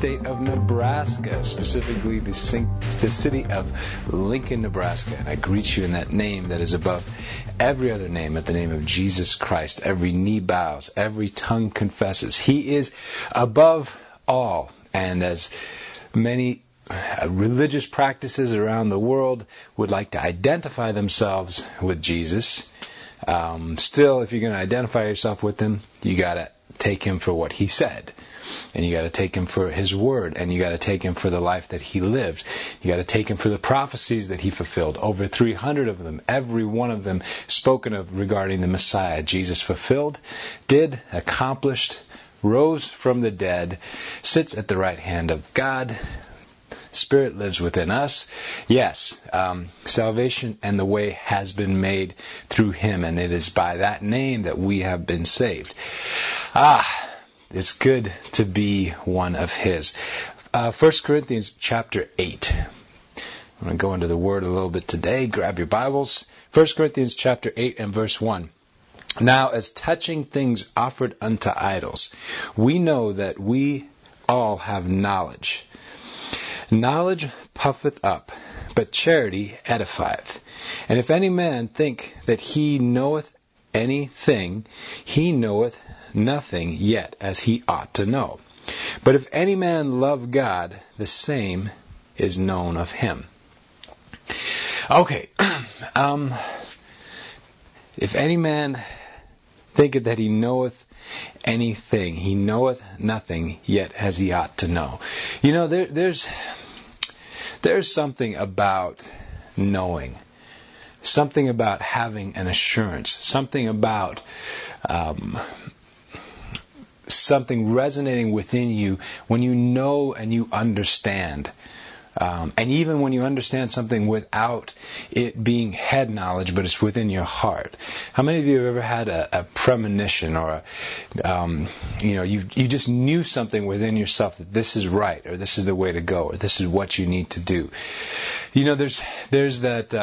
state of Nebraska, specifically the city of Lincoln, Nebraska. And I greet you in that name that is above every other name, at the name of Jesus Christ. Every knee bows, every tongue confesses. He is above all. And as many religious practices around the world would like to identify themselves with Jesus, still, if you're going to identify yourself with him, you got to take him for what he said. And you got to take him for his word, and you got to take him for the life that he lived. You got to take him for the prophecies that he fulfilled. Over 300 of them, every one of them spoken of regarding the Messiah. Jesus fulfilled, did, accomplished, rose from the dead, sits at the right hand of God. Spirit lives within us. Yes, salvation and the way has been made through him, and it is by that name that we have been saved. It's good to be one of his. 1 Corinthians chapter 8. I'm going to go into the Word a little bit today. Grab your Bibles. 1 Corinthians chapter 8 and verse 1. Now, as touching things offered unto idols, we know that we all have knowledge. Knowledge puffeth up, but charity edifieth. And if any man think that he knoweth anything, he knoweth nothing yet as he ought to know. But if any man love God, the same is known of him. Okay. If any man thinketh that he knoweth anything, he knoweth nothing yet as he ought to know. You know, there's something about knowing. Something about having an assurance. Something about something resonating within you when you know and you understand. And even when you understand something without it being head knowledge, but it's within your heart. How many of you have ever had a premonition or you just knew something within yourself that this is right, or this is the way to go, or this is what you need to do? You know, there's that.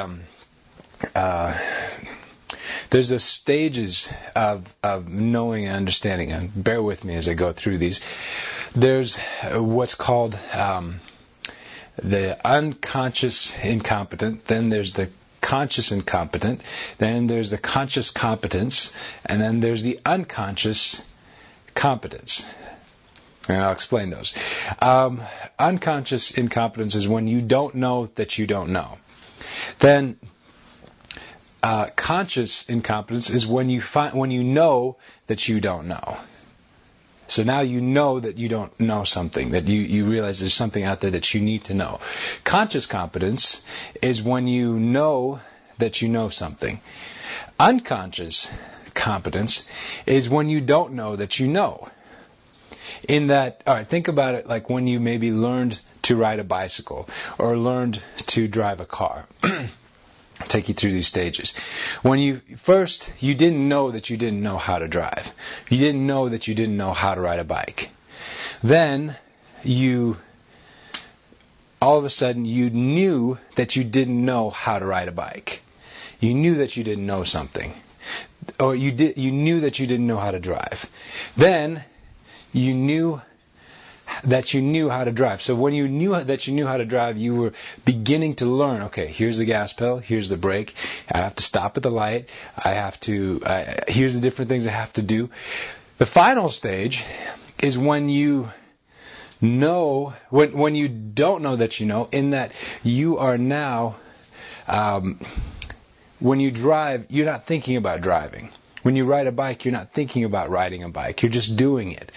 There's those stages of knowing and understanding, and bear with me as I go through these. There's what's called the unconscious incompetent, then there's the conscious incompetent, then there's the conscious competence, and then there's the unconscious competence. And I'll explain those. Unconscious incompetence is when you don't know that you don't know. Then conscious incompetence is when you know that you don't know. So now you know that you don't know something, that you realize there's something out there that you need to know. Conscious competence is when you know that you know something. Unconscious competence is when you don't know that you know. In that, all right, think about it like when you maybe learned to ride a bicycle or learned to drive a car. Take you through these stages. When you didn't know that you didn't know how to drive. You didn't know that you didn't know how to ride a bike. Then all of a sudden you knew that you didn't know how to ride a bike. You knew that you didn't know something. Or you knew that you didn't know how to drive. Then you knew that you knew how to drive. So when you knew that you knew how to drive, you were beginning to learn, okay, here's the gas pedal, here's the brake, I have to stop at the light, here's the different things I have to do. The final stage is when you know, when you don't know that you know, in that you are now, when you drive, you're not thinking about driving. When you ride a bike, you're not thinking about riding a bike, you're just doing it.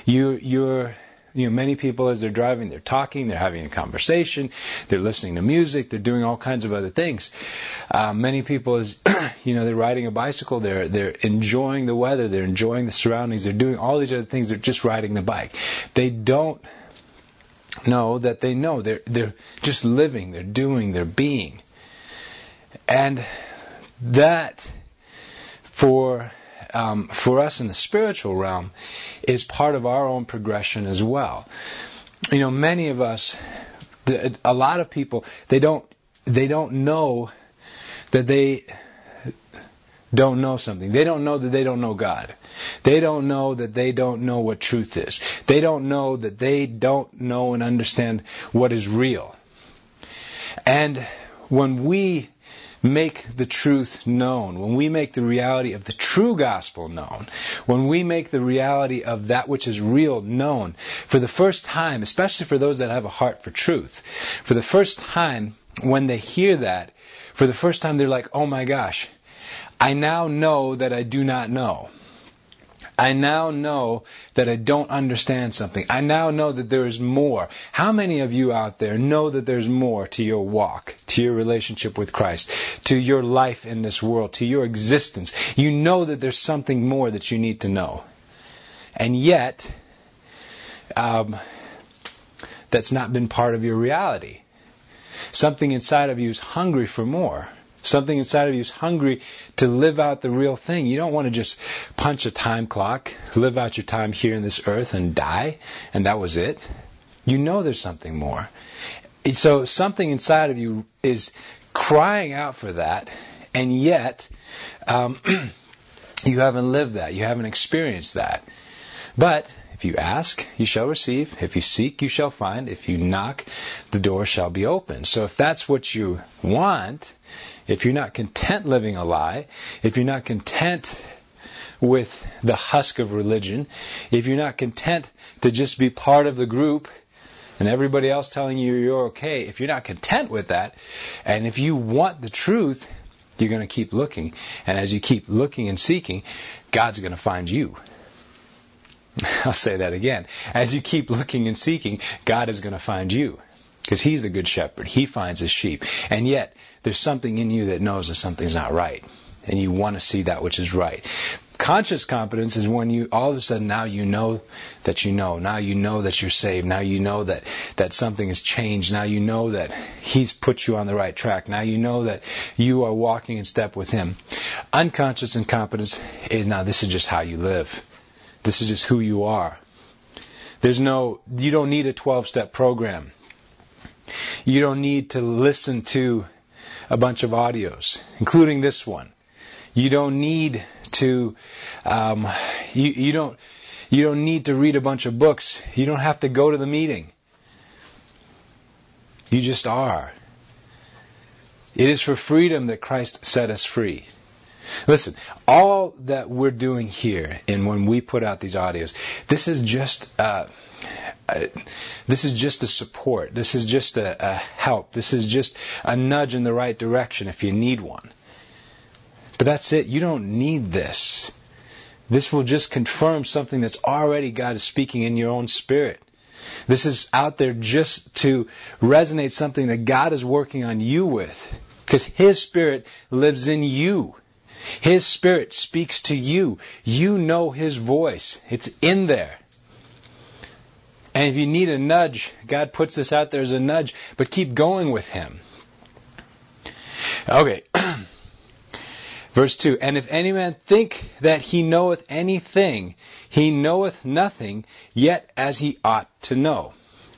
Many people as they're driving, they're talking, they're having a conversation, they're listening to music, they're doing all kinds of other things. Many people, as they're riding a bicycle, they're enjoying the weather, they're enjoying the surroundings, they're doing all these other things. They're just riding the bike. They don't know that they know. They're just living, they're doing, they're being, and that for us in the spiritual realm is part of our own progression as well. Many of us, a lot of people, they don't know that don't know something. They don't know that they don't know God. They don't know that they don't know what truth is. They don't know that they don't know and understand what is real. And when we make the truth known, when we make the reality of the true gospel known, when we make the reality of that which is real known, for the first time, especially for those that have a heart for truth, for the first time when they hear that, for the first time they're like, oh my gosh, I now know that I do not know. I now know that I don't understand something. I now know that there is more. How many of you out there know that there's more to your walk, to your relationship with Christ, to your life in this world, to your existence? You know that there's something more that you need to know. And yet, that's not been part of your reality. Something inside of you is hungry for more. Something inside of you is hungry to live out the real thing. You don't want to just punch a time clock, live out your time here in this earth and die, and that was it. You know there's something more. So something inside of you is crying out for that, and yet you haven't lived that. You haven't experienced that. But if you ask, you shall receive. If you seek, you shall find. If you knock, the door shall be opened. So if that's what you want, if you're not content living a lie, if you're not content with the husk of religion, if you're not content to just be part of the group and everybody else telling you you're okay, if you're not content with that, and if you want the truth, you're going to keep looking. And as you keep looking and seeking, God's going to find you. I'll say that again. As you keep looking and seeking, God is going to find you. Because He's the good shepherd. He finds His sheep. And yet, there's something in you that knows that something's not right. And you want to see that which is right. Conscious competence is when you, all of a sudden, now you know that you know. Now you know that you're saved. Now you know that something has changed. Now you know that He's put you on the right track. Now you know that you are walking in step with Him. Unconscious incompetence is, now this is just how you live. This is just who you are. You don't need a 12-step program. You don't need to listen to a bunch of audios, including this one. You don't need to. You don't need to read a bunch of books. You don't have to go to the meeting. You just are. It is for freedom that Christ set us free. Listen, all that we're doing here, and when we put out these audios, this is just a support. This is just a help. This is just a nudge in the right direction if you need one. But that's it. You don't need this. This will just confirm something that's already God is speaking in your own spirit. This is out there just to resonate something that God is working on you with. Because His Spirit lives in you. His Spirit speaks to you. You know His voice. It's in there. And if you need a nudge, God puts this out there as a nudge, but keep going with Him. Okay. Verse 2, and if any man think that he knoweth anything, he knoweth nothing, yet as he ought to know.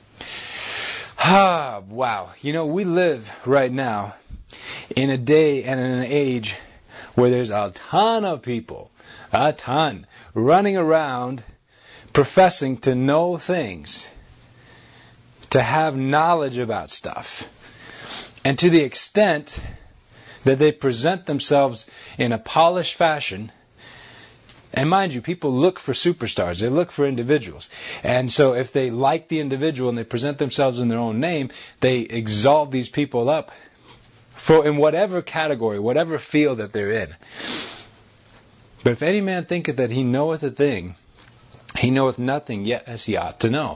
Wow. We live right now in a day and in an age where there's a ton of people, running around professing to know things, to have knowledge about stuff. And to the extent that they present themselves in a polished fashion, and mind you, people look for superstars, they look for individuals. And so if they like the individual and they present themselves in their own name, they exalt these people up in whatever category, whatever field that they're in. But if any man thinketh that he knoweth a thing, he knoweth nothing, yet as he ought to know.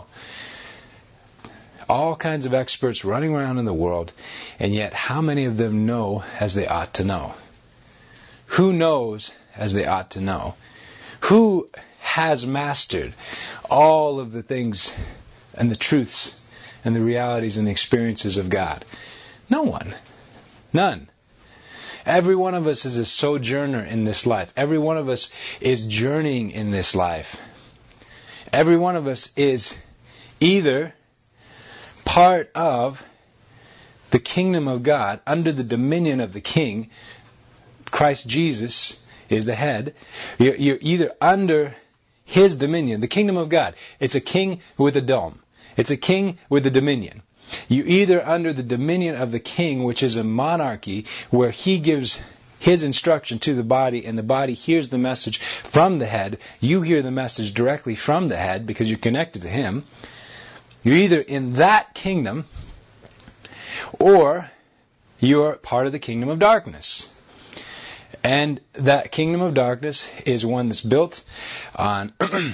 All kinds of experts running around in the world, and yet how many of them know as they ought to know? Who knows as they ought to know? Who has mastered all of the things and the truths and the realities and the experiences of God? No one. None. Every one of us is a sojourner in this life. Every one of us is journeying in this life. Every one of us is either part of the kingdom of God, under the dominion of the King, Christ Jesus, is the head. You're either under his dominion, the kingdom of God. It's a king with a dome. It's a king with a dominion. You're either under the dominion of the king, which is a monarchy, where he gives his instruction to the body, and the body hears the message from the head. You hear the message directly from the head because you're connected to him. You're either in that kingdom, or you're part of the kingdom of darkness. And that kingdom of darkness is one that's built on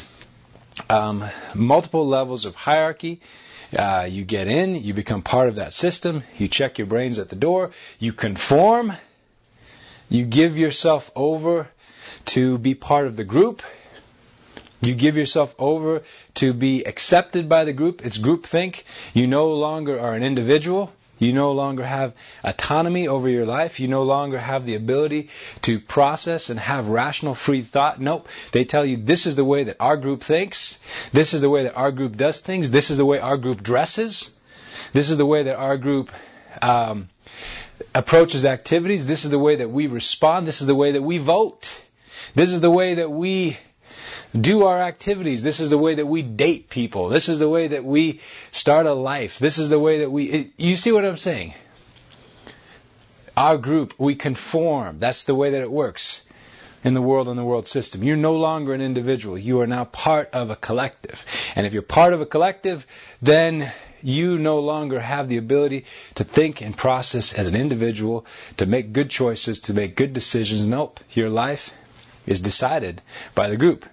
multiple levels of hierarchy. You get in, you become part of that system, you check your brains at the door, you conform, you give yourself over to be part of the group, you give yourself over to be accepted by the group. It's groupthink. You no longer are an individual. You no longer have autonomy over your life. You no longer have the ability to process and have rational, free thought. Nope. They tell you this is the way that our group thinks. This is the way that our group does things. This is the way our group dresses. This is the way that our group approaches activities. This is the way that we respond. This is the way that we vote. This is the way that we do our activities. This is the way that we date people. This is the way that we start a life. This is the way that you see what I'm saying? Our group, we conform. That's the way that it works in the world system. You're no longer an individual. You are now part of a collective. And if you're part of a collective, then you no longer have the ability to think and process as an individual, to make good choices, to make good decisions. Nope. Your life is decided by the group.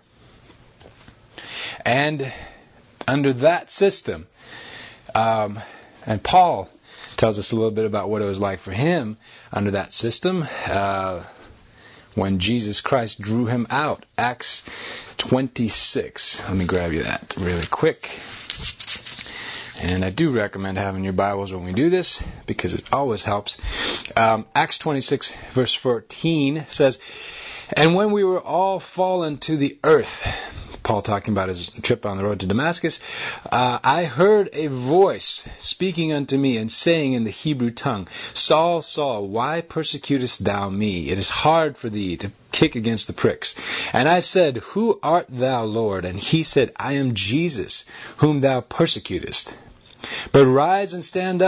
And under that system, and Paul tells us a little bit about what it was like for him under that system when Jesus Christ drew him out. Acts 26. Let me grab you that really quick. And I do recommend having your Bibles when we do this because it always helps. Acts 26 verse 14 says, "And when we were all fallen to the earth," Paul talking about his trip on the road to Damascus, "I heard a voice speaking unto me and saying in the Hebrew tongue, Saul, Saul, why persecutest thou me? It is hard for thee to kick against the pricks. And I said, Who art thou, Lord? And he said, I am Jesus, whom thou persecutest. But rise and stand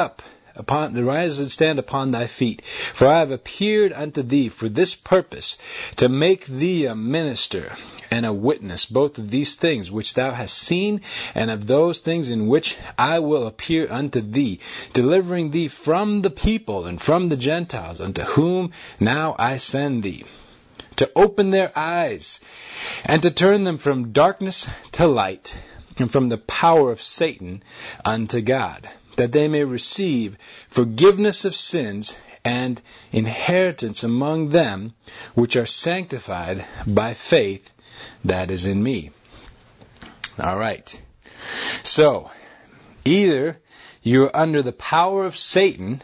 upon thy feet, for I have appeared unto thee for this purpose, to make thee a minister and a witness both of these things which thou hast seen, and of those things in which I will appear unto thee, delivering thee from the people and from the Gentiles, unto whom now I send thee, to open their eyes, and to turn them from darkness to light, and from the power of Satan unto God, that they may receive forgiveness of sins and inheritance among them which are sanctified by faith that is in me." All right. So, either you're under the power of Satan,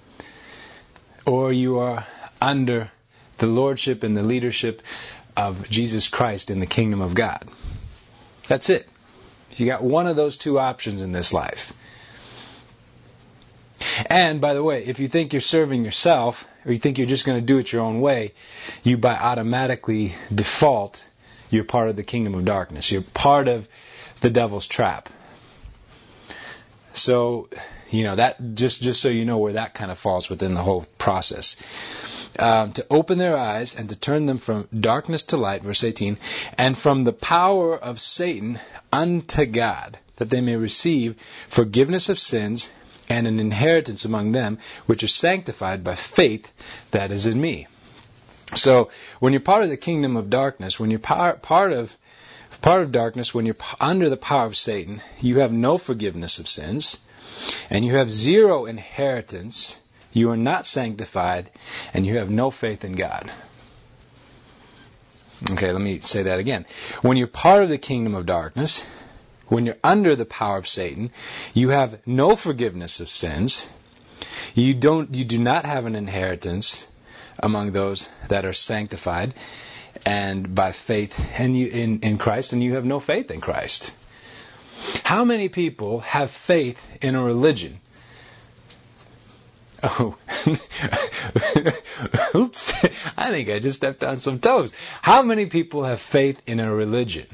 or you are under the lordship and the leadership of Jesus Christ in the kingdom of God. That's it. You got one of those two options in this life. And, by the way, if you think you're serving yourself, or you think you're just going to do it your own way, you by automatically default, you're part of the kingdom of darkness. You're part of the devil's trap. So, that just so you know where that kind of falls within the whole process. To open their eyes and to turn them from darkness to light, verse 18, and from the power of Satan unto God, that they may receive forgiveness of sins and an inheritance among them which are sanctified by faith that is in me. So, when you're part of the kingdom of darkness, when you're part of darkness, when you're under the power of Satan, you have no forgiveness of sins, and you have zero inheritance. You are not sanctified, and you have no faith in God. Okay, let me say that again. When you're part of the kingdom of darkness, when you're under the power of Satan, you have no forgiveness of sins. You do not have an inheritance among those that are sanctified and by faith in Christ, and you have no faith in Christ. How many people have faith in a religion? Oh, Oops, I think I just stepped on some toes. How many people have faith in a religion?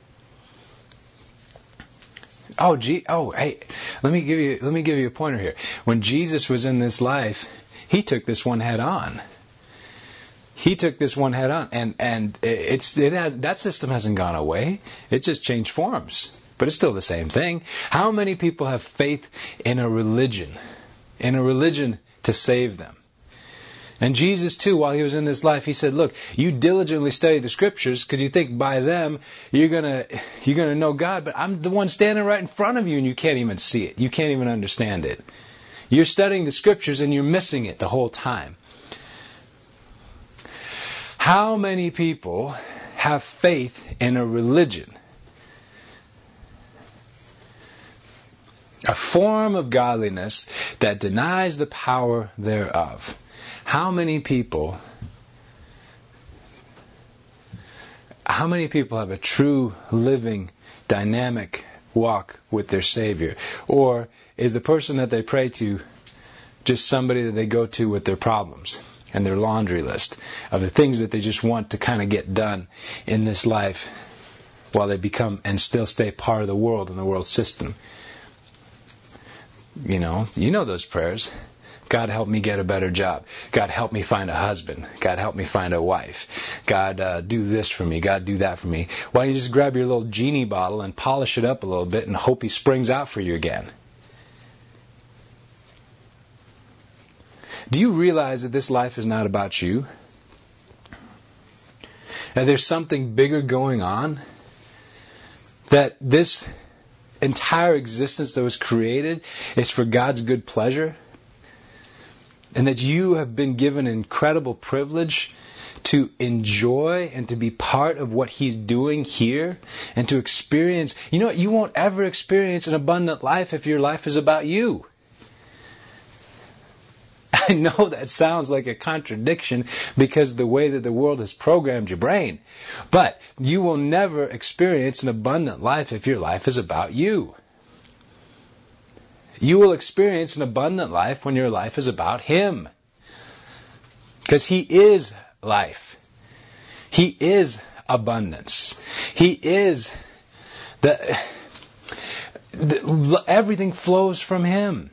Hey, let me give you a pointer here. When Jesus was in this life, He took this one head on. He took this one head on, and that system hasn't gone away. It just changed forms, but it's still the same thing. How many people have faith in a religion to save them? And Jesus too, while He was in this life, He said, "Look, you diligently study the Scriptures because you think by them you're gonna know God, but I'm the one standing right in front of you, and you can't even see it. You can't even understand it. You're studying the Scriptures and you're missing it the whole time." How many people have faith in a religion? A form of godliness that denies the power thereof. How many people have a true, living, dynamic walk with their Savior? Or is the person that they pray to just somebody that they go to with their problems and their laundry list of the things that they just want to kind of get done in this life while they become and still stay part of the world and the world system? You know those prayers. God, help me get a better job. God, help me find a husband. God, help me find a wife. God, do this for me. God, do that for me. Why don't you just grab your little genie bottle and polish it up a little bit and hope He springs out for you again? Do you realize that this life is not about you? That there's something bigger going on? That this entire existence that was created is for God's good pleasure? And that you have been given an incredible privilege to enjoy and to be part of what He's doing here and to experience. You know what? You won't ever experience an abundant life if your life is about you. I know that sounds like a contradiction because the way that the world has programmed your brain. But you will never experience an abundant life if your life is about you. You will experience an abundant life when your life is about Him. Because He is life. He is abundance. He is everything flows from Him.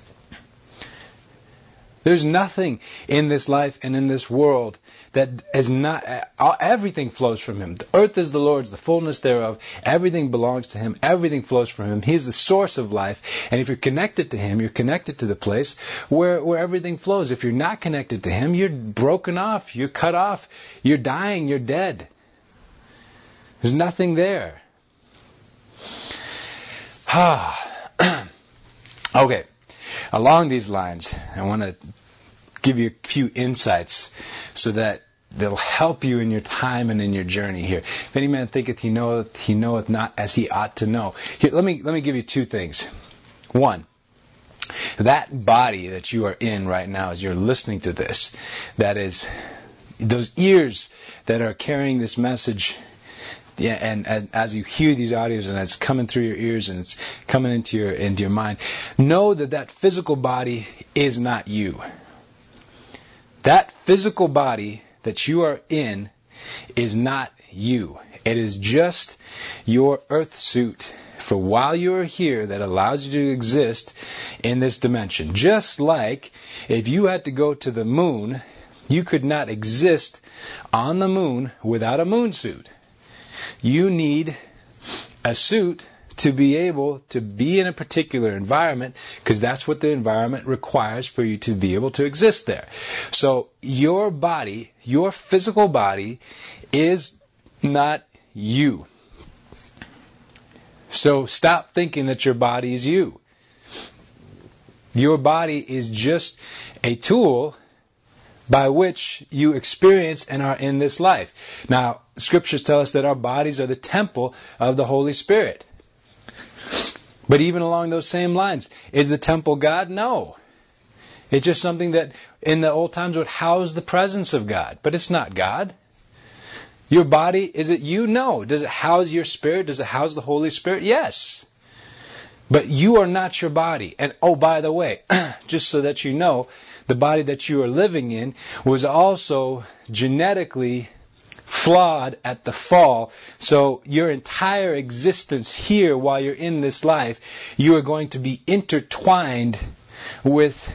There's nothing in this life and in this world that is not... Everything flows from Him. The earth is the Lord's, the fullness thereof. Everything belongs to Him. Everything flows from Him. He is the source of life. And if you're connected to Him, you're connected to the place where everything flows. If you're not connected to Him, you're broken off. You're cut off. You're dying. You're dead. There's nothing there. Okay. Along these lines, I want to give you a few insights so that they'll help you in your time and in your journey here. If any man thinketh he knoweth not as he ought to know. Here, let me give you two things. One, that body that you are in right now as you're listening to this, that is those ears that are carrying this message. Yeah, and as you hear these audios and it's coming through your ears and it's coming into your mind, know that physical body is not you. That physical body that you are in is not you. It is just your earth suit for while you are here that allows you to exist in this dimension. Just like if you had to go to the moon, you could not exist on the moon without a moon suit. You need a suit to be able to be in a particular environment because that's what the environment requires for you to be able to exist there. So your body, your physical body, is not you. So stop thinking that your body is you. Your body is just a tool by which you experience and are in this life. Now, Scriptures tell us that our bodies are the temple of the Holy Spirit. But even along those same lines, is the temple God? No. It's just something that in the old times would house the presence of God. But it's not God. Your body, is it you? No. Does it house your spirit? Does it house the Holy Spirit? Yes. But you are not your body. And oh, by the way, just so that you know, the body that you are living in was also genetically flawed at the fall. So your entire existence here while you're in this life, you are going to be intertwined with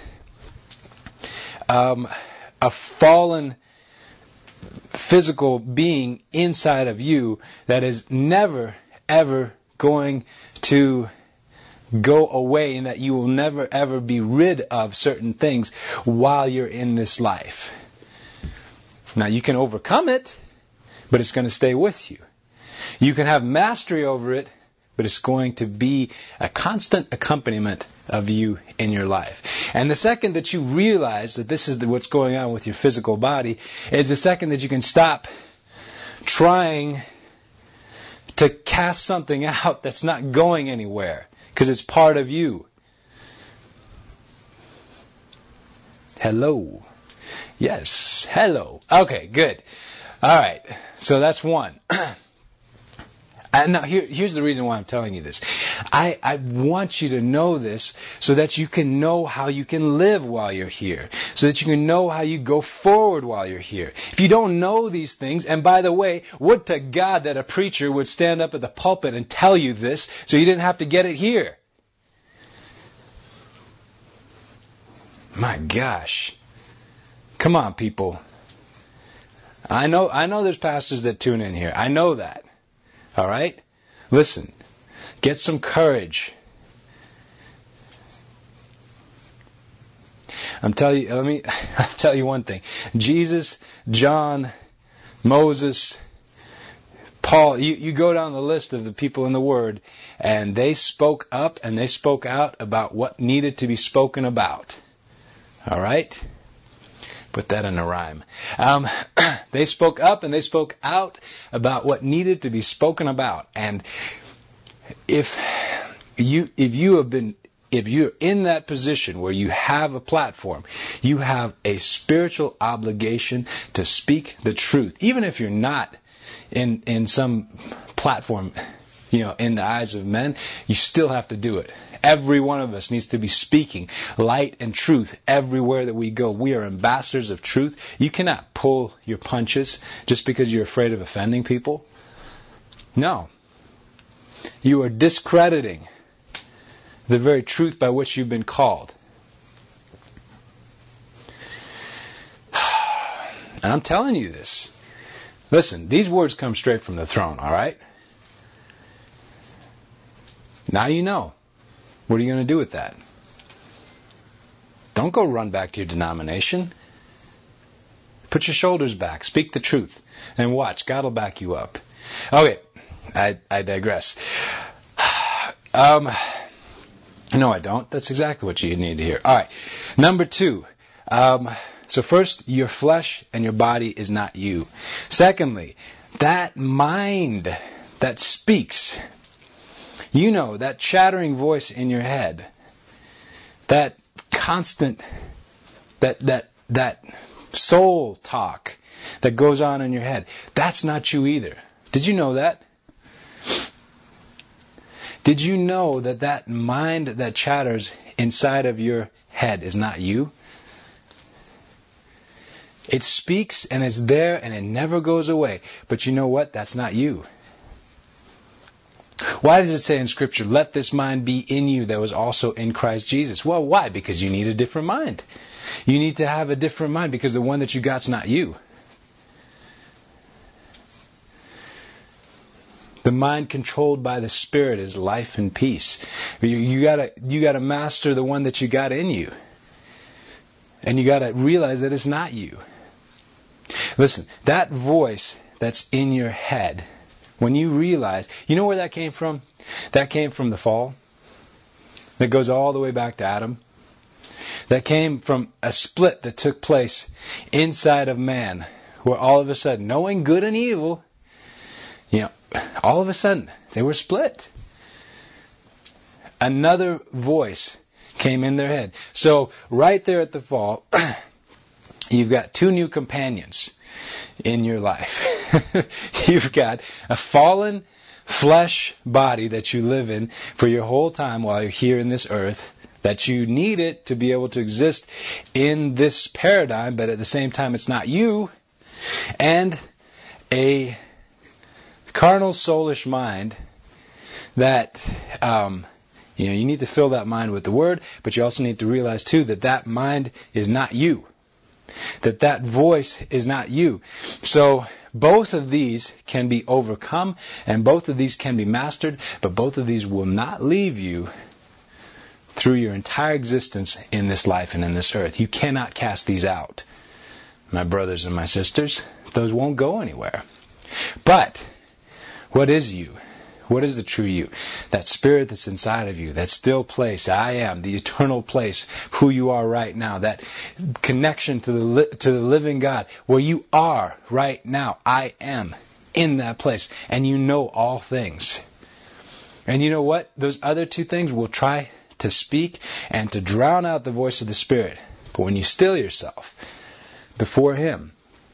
a fallen physical being inside of you that is never, ever going to go away, and that you will never, ever be rid of certain things while you're in this life. Now, you can overcome it, but it's going to stay with you. You can have mastery over it, but it's going to be a constant accompaniment of you in your life. And the second that you realize that this is what's going on with your physical body is the second that you can stop trying to cast something out that's not going anywhere, because it's part of you. Hello. Yes, hello. Okay, good. All right, so that's one. And now here's the reason why I'm telling you this. I want you to know this so that you can know how you can live while you're here. So that you can know how you go forward while you're here. If you don't know these things, and by the way, would to God that a preacher would stand up at the pulpit and tell you this so you didn't have to get it here. My gosh. Come on, people. I know there's pastors that tune in here. I know that. All right? Listen. Get some courage. I'll tell you one thing. Jesus, John, Moses, Paul, you go down the list of the people in the Word, and they spoke up and they spoke out about what needed to be spoken about. All right? Put that in a rhyme. They spoke up and they spoke out about what needed to be spoken about. And if you're in that position where you have a platform, you have a spiritual obligation to speak the truth. Even if you're not in some platform, in the eyes of men, you still have to do it. Every one of us needs to be speaking light and truth everywhere that we go. We are ambassadors of truth. You cannot pull your punches just because you're afraid of offending people. No. You are discrediting the very truth by which you've been called. And I'm telling you this. Listen, these words come straight from the throne, all right? Now you know. What are you going to do with that? Don't go run back to your denomination. Put your shoulders back. Speak the truth. And watch. God will back you up. Okay. I digress. No, I don't. That's exactly what you need to hear. All right. Number 2. So first, your flesh and your body is not you. Secondly, that mind that speaks, that chattering voice in your head, that constant, that soul talk that goes on in your head, that's not you either. Did you know that? Did you know that mind that chatters inside of your head is not you? It speaks and it's there and it never goes away. But you know what? That's not you. Why does it say in Scripture, let this mind be in you that was also in Christ Jesus? Well, why? Because you need a different mind. You need to have a different mind because the one that you got's not you. The mind controlled by the Spirit is life and peace. You gotta master the one that you got in you. And you gotta realize that it's not you. Listen, that voice that's in your head, when you realize, you know where that came from? That came from the fall. That goes all the way back to Adam. That came from a split that took place inside of man, where all of a sudden, knowing good and evil, all of a sudden, they were split. Another voice came in their head. So, right there at the fall, you've got 2 new companions in your life. You've got a fallen flesh body that you live in for your whole time while you're here in this earth, that you need it to be able to exist in this paradigm, but at the same time it's not you, and a carnal, soulish mind that, you need to fill that mind with the Word, but you also need to realize too that that mind is not you. That voice is not you. So both of these can be overcome and both of these can be mastered, but both of these will not leave you through your entire existence in this life and in this earth. You cannot cast these out. My brothers and my sisters, those won't go anywhere. But what is you? What is the true you? That spirit that's inside of you, that still place, I am, the eternal place, who you are right now, that connection to the living God, where you are right now, I am in that place, and you know all things. And you know what? Those other two things will try to speak and to drown out the voice of the Spirit. But when you still yourself before Him,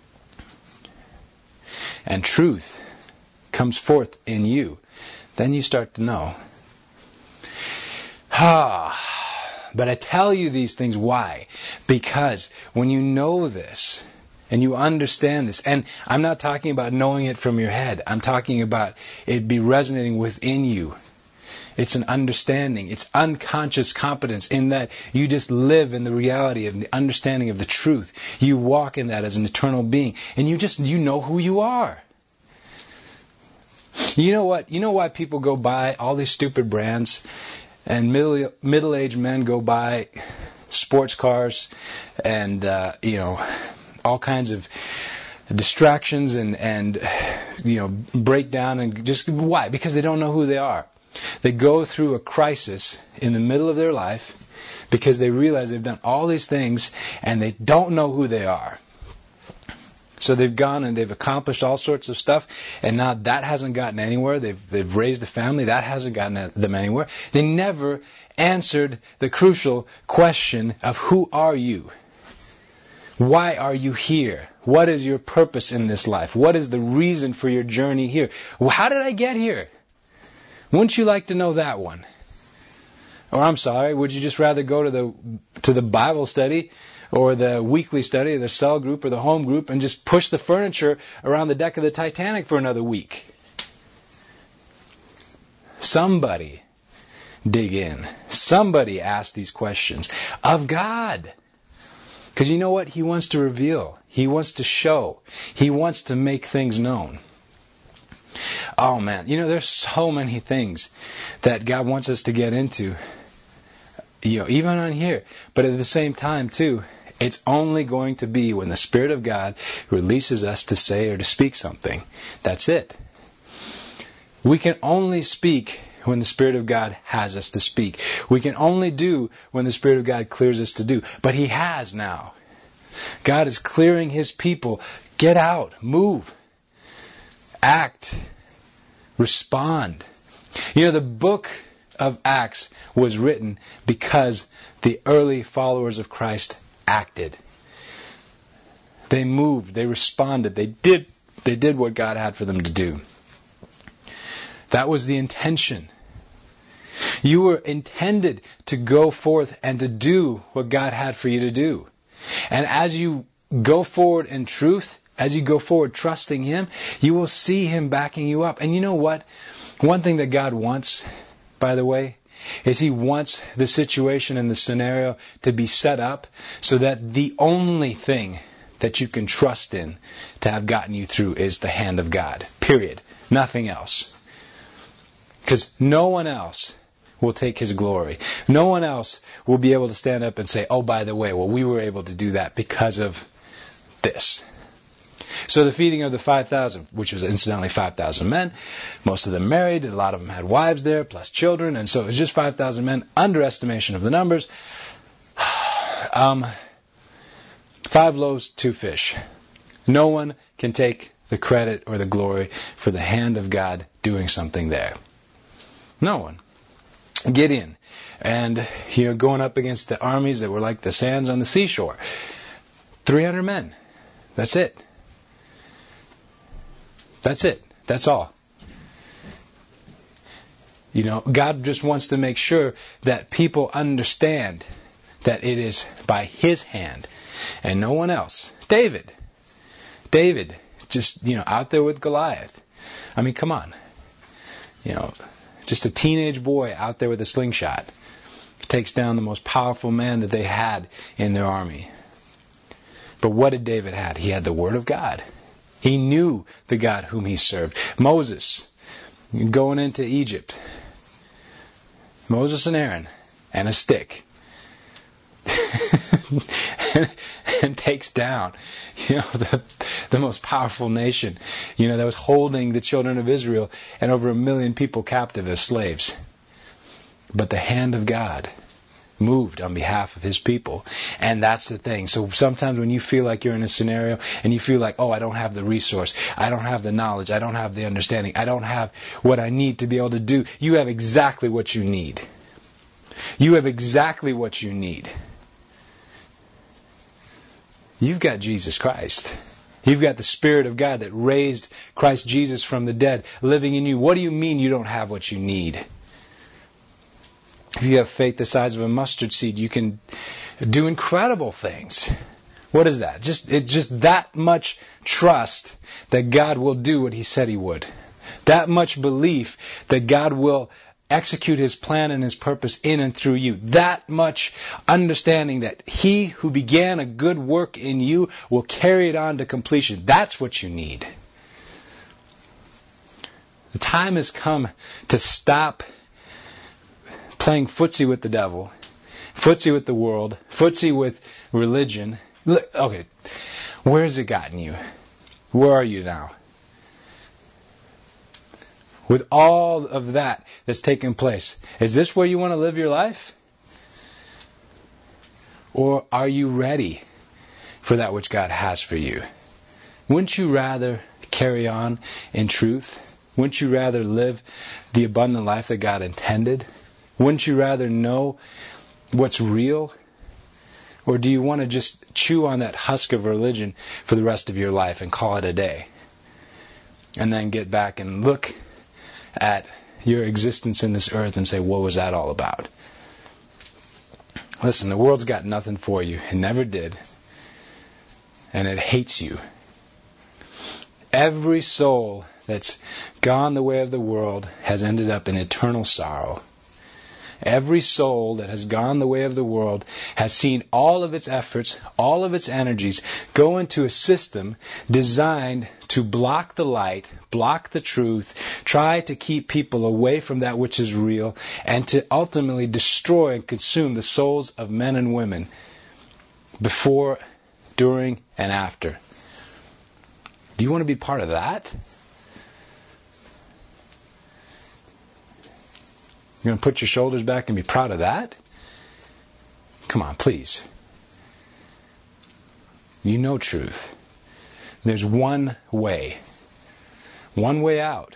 and truth comes forth in you, then you start to know. But I tell you these things, why? Because when you know this, and you understand this, and I'm not talking about knowing it from your head, I'm talking about it be resonating within you. It's an understanding. It's unconscious competence in that you just live in the reality of the understanding of the truth. You walk in that as an eternal being, and you know who you are. You know what? You know why people go buy all these stupid brands, and middle-aged men go buy sports cars, and all kinds of distractions and breakdown, and just why? Because they don't know who they are. They go through a crisis in the middle of their life because they realize they've done all these things and they don't know who they are. So they've gone and they've accomplished all sorts of stuff, and now that hasn't gotten anywhere. They've raised a family, that hasn't gotten them anywhere. They never answered the crucial question of who are you? Why are you here? What is your purpose in this life? What is the reason for your journey here? How did I get here? Wouldn't you like to know that one? Or I'm sorry, would you just rather go to the Bible study or the weekly study, or the cell group, or the home group, and just push the furniture around the deck of the Titanic for another week? Somebody dig in. Somebody ask these questions of God. Because you know what? He wants to reveal. He wants to show. He wants to make things known. Oh man, there's so many things that God wants us to get into. Even on here. But at the same time too, it's only going to be when the Spirit of God releases us to say or to speak something. That's it. We can only speak when the Spirit of God has us to speak. We can only do when the Spirit of God clears us to do. But He has now. God is clearing His people. Get out. Move. Act. Respond. The book of Acts was written because the early followers of Christ acted. They moved. They responded. They did what God had for them to do. That was the intention. You were intended to go forth and to do what God had for you to do. And as you go forward in truth, as you go forward trusting Him, you will see Him backing you up. And you know what? One thing that God wants, by the way, is He wants the situation and the scenario to be set up so that the only thing that you can trust in to have gotten you through is the hand of God. Period. Nothing else. Because no one else will take His glory. No one else will be able to stand up and say, oh, by the way, we were able to do that because of this. So the feeding of the 5,000, which was incidentally 5,000 men, most of them married, a lot of them had wives there, plus children, and so it was just 5,000 men, underestimation of the numbers. 5 loaves, 2 fish. No one can take the credit or the glory for the hand of God doing something there. No one. Gideon, and going up against the armies that were like the sands on the seashore. 300 men. That's it. That's it. That's all. God just wants to make sure that people understand that it is by His hand and no one else. David, just, out there with Goliath. I mean, come on. Just a teenage boy out there with a slingshot takes down the most powerful man that they had in their army. But what did David have? He had the Word of God. He knew the God whom he served. Moses, going into Egypt. Moses and Aaron, and a stick. and takes down, the most powerful nation, that was holding the children of Israel and over 1 million people captive as slaves. But the hand of God moved on behalf of His people. And that's the thing. So sometimes when you feel like you're in a scenario and you feel like, I don't have the resource, I don't have the knowledge, I don't have the understanding, I don't have what I need to be able to do, you have exactly what you need. You have exactly what you need. You've got Jesus Christ. You've got the Spirit of God that raised Christ Jesus from the dead living in you. What do you mean you don't have what you need? If you have faith the size of a mustard seed, you can do incredible things. What is that? It's just that much trust that God will do what He said He would. That much belief that God will execute His plan and His purpose in and through you. That much understanding that He who began a good work in you will carry it on to completion. That's what you need. The time has come to stop playing footsie with the devil, footsie with the world, footsie with religion. Look, okay, where has it gotten you? Where are you now? With all of that that's taken place, is this where you want to live your life? Or are you ready for that which God has for you? Wouldn't you rather carry on in truth? Wouldn't you rather live the abundant life that God intended? Wouldn't you rather know what's real? Or do you want to just chew on that husk of religion for the rest of your life and call it a day? And then get back and look at your existence in this earth and say, what was that all about? Listen, the world's got nothing for you. It never did. And it hates you. Every soul that's gone the way of the world has ended up in eternal sorrow. Every soul that has gone the way of the world has seen all of its efforts, all of its energies go into a system designed to block the light, block the truth, try to keep people away from that which is real, and to ultimately destroy and consume the souls of men and women before, during, and after. Do you want to be part of that? You're going to put your shoulders back and be proud of that? Come on, please. You know truth. There's one way out.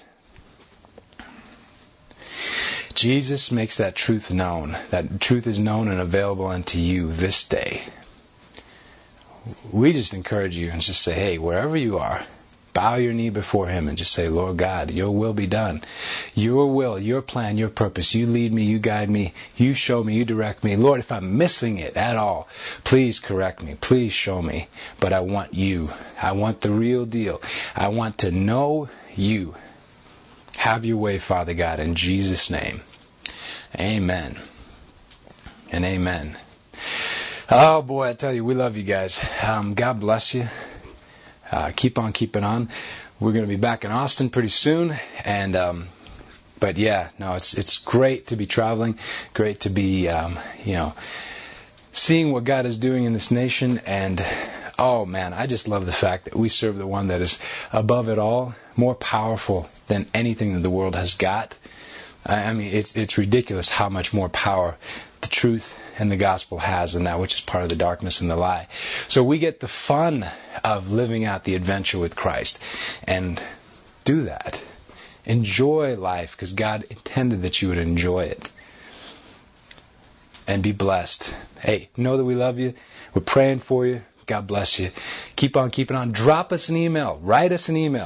Jesus makes that truth known. That truth is known and available unto you this day. We just encourage you and just say, hey, wherever you are, bow your knee before Him and just say, Lord God, Your will be done. Your will, Your plan, Your purpose. You lead me, You guide me, You show me, You direct me. Lord, if I'm missing it at all, please correct me. Please show me. But I want You. I want the real deal. I want to know You. Have Your way, Father God, in Jesus' name. Amen. And amen. Oh boy, I tell you, we love you guys. God bless you. Keep on keeping on. We're going to be back in Austin pretty soon, and but yeah, no, it's great to be traveling, great to be seeing what God is doing in this nation, and oh man, I just love the fact that we serve the one that is above it all, more powerful than anything that the world has got. I mean, it's ridiculous how much more power the truth and the gospel has than that which is part of the darkness and the lie. So we get the fun of living out the adventure with Christ. And do that. Enjoy life because God intended that you would enjoy it. And be blessed. Hey, know that we love you. We're praying for you. God bless you. Keep on keeping on. Drop us an email. Write us an email.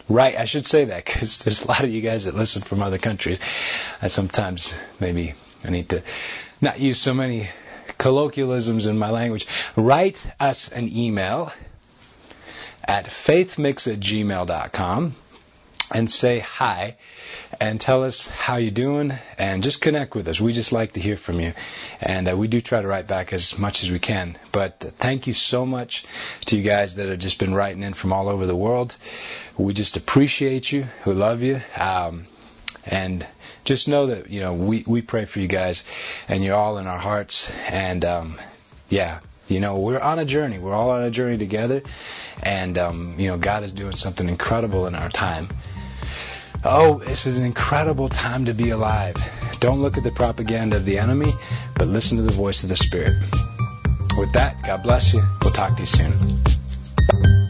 Right, I should say that because there's a lot of you guys that listen from other countries. Sometimes maybe I need to not use so many colloquialisms in my language. Write us an email at faithmix@gmail.com and say hi and tell us how you're doing and just connect with us. We just like to hear from you. And we do try to write back as much as we can. But thank you so much to you guys that have just been writing in from all over the world. We just appreciate you. We love you. And just know that, we pray for you guys and you're all in our hearts. And, we're on a journey. We're all on a journey together. And, God is doing something incredible in our time. Oh, this is an incredible time to be alive. Don't look at the propaganda of the enemy, but listen to the voice of the Spirit. With that, God bless you. We'll talk to you soon.